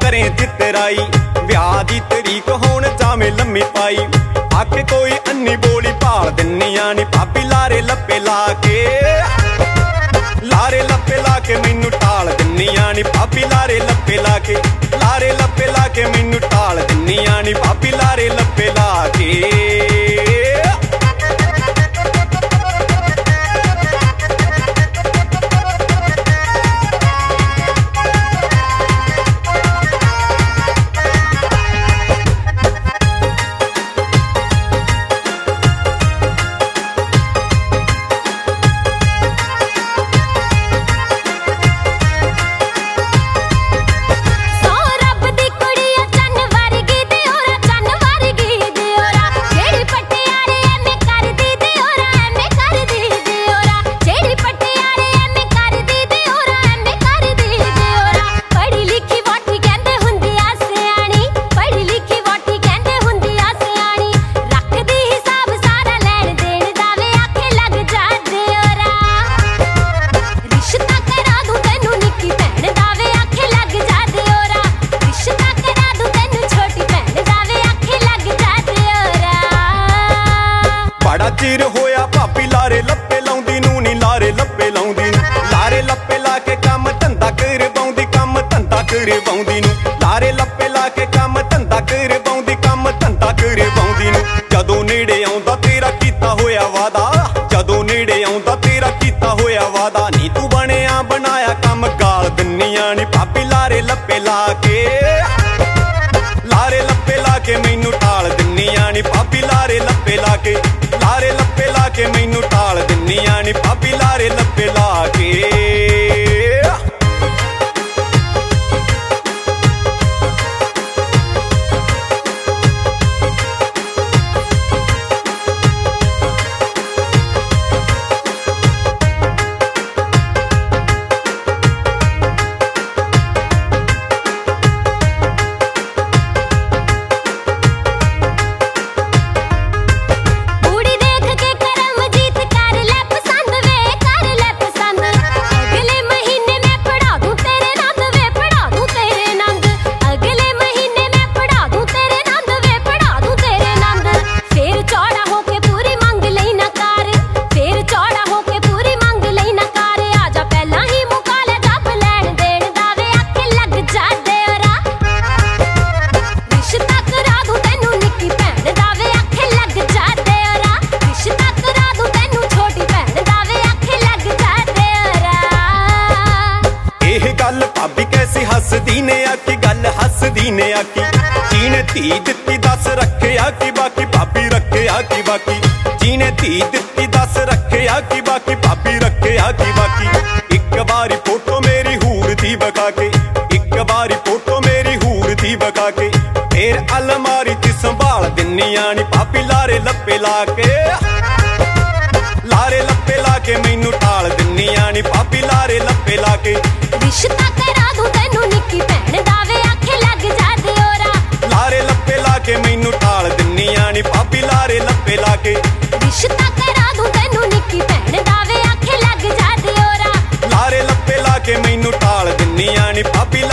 करे चितराई ब्याह दी तरीक होण जावे लम्मी पाई आके कोई अन्नी बोली भाल दिन्नियां नी भाभी लारे लप्पे लाके मैनू टाल दिन्नियां नी भाभी लारे लप्पे लाके मैनू टाल दिन्नियां नी भाभी लारे लप्पे लाके चिर होया भाभी लारे लप्पे लाउंदी नू नी लारे लप्पे लाउंदी लारे लप्पे लाके काम धंधा कर बाउंदी नू लारे लप्पे लाके काम धंधा कर बाउंदी नू जदों नेड़े आउंदा तेरा कीता होया वादा जदों नेड़े आउंदा तेरा कीता होया वादा नी तू बनिया बनाया काम गाल दिन्नियां नी भाभी लारे लप्पे लाके मैनू टाल दिन्नियां नी भाभी लारे लप्पे लाके मैनू टाल दिन्नियां नी भाभी लारे लप्पे लाके हसदी ने आकी गल हसदी ने आकी जीने धी दित्ती दस रखे आकी बाकी भाभी रखे आकी बाकी जीने धी दित्ती दस रखे आकी बाकी भाभी रखे आकी बाकी एक बारी फोटो मेरी हूर दी बका के एक बारी फोटो मेरी हूर दी बका के फिर अलमारी च संभाल दिन्नियां नी भाभी लारे लप्पे लाके मैनू टाल दिन्नियां नी भाभी लारे लप्पे लाके रिश्ता करा दूं तैनू निक्की भैन दा वे आखे लग जा दियोरा लारे लप्पे लाके मैनू टाल दिन्नियां नी भाभी लारे लप्पे लाके रिश्ता करा दूं तैनू निक्की भैन दा वे आखे लग जा दियोरा लारे लप्पे लाके मैनू टाल दिन्नियां नी भाभी